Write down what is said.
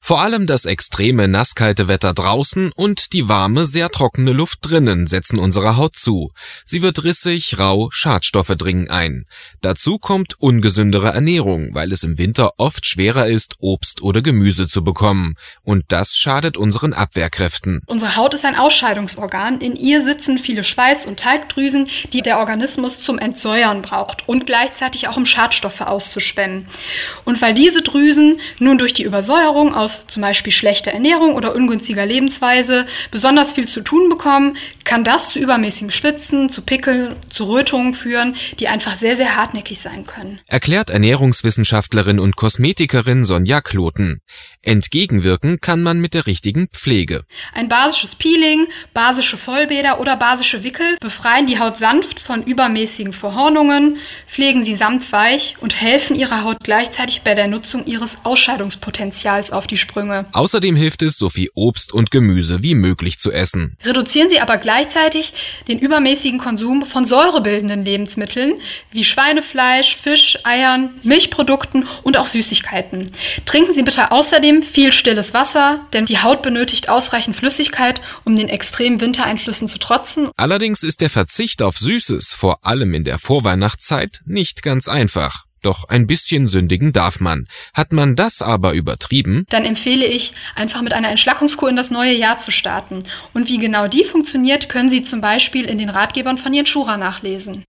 Vor allem das extreme nasskalte Wetter draußen und die warme, sehr trockene Luft drinnen setzen unserer Haut zu. Sie wird rissig, rau, Schadstoffe dringen ein. Dazu kommt ungesündere Ernährung, weil es im Winter oft schwerer ist, Obst oder Gemüse zu bekommen. Und das schadet unseren Abwehrkräften. Unsere Haut ist ein Ausscheidungsorgan. In ihr sitzen viele Schweiß- und Talgdrüsen, die der Organismus zum Entsäuern braucht und gleichzeitig auch um Schadstoffe auszuschwemmen. Und weil diese Drüsen nun durch die Übersäuerung aus zum Beispiel schlechter Ernährung oder ungünstiger Lebensweise besonders viel zu tun bekommen, kann das zu übermäßigem Schwitzen, zu Pickeln, zu Rötungen führen, die einfach sehr, sehr hartnäckig sein können. Erklärt Ernährungswissenschaftlerin und Kosmetikerin Sonja Kloten. Entgegenwirken kann man mit der richtigen Pflege. Ein basisches Peeling, basische Vollbäder oder basische Wickel befreien die Haut sanft von übermäßigen Verhornungen, pflegen sie sanft weich und helfen ihrer Haut gleichzeitig bei der Nutzung ihres Ausscheidungspotenzials auf die Sprünge. Außerdem hilft es, so viel Obst und Gemüse wie möglich zu essen. Reduzieren Sie aber gleichzeitig den übermäßigen Konsum von säurebildenden Lebensmitteln wie Schweinefleisch, Fisch, Eiern, Milchprodukten und auch Süßigkeiten. Trinken Sie bitte außerdem viel stilles Wasser, denn die Haut benötigt ausreichend Flüssigkeit, um den extremen Wintereinflüssen zu trotzen. Allerdings ist der Verzicht auf Süßes, vor allem in der Vorweihnachtszeit, nicht ganz einfach. Doch ein bisschen sündigen darf man. Hat man das aber übertrieben, dann empfehle ich, einfach mit einer Entschlackungskur in das neue Jahr zu starten. Und wie genau die funktioniert, können Sie zum Beispiel in den Ratgebern von Jens Schura nachlesen.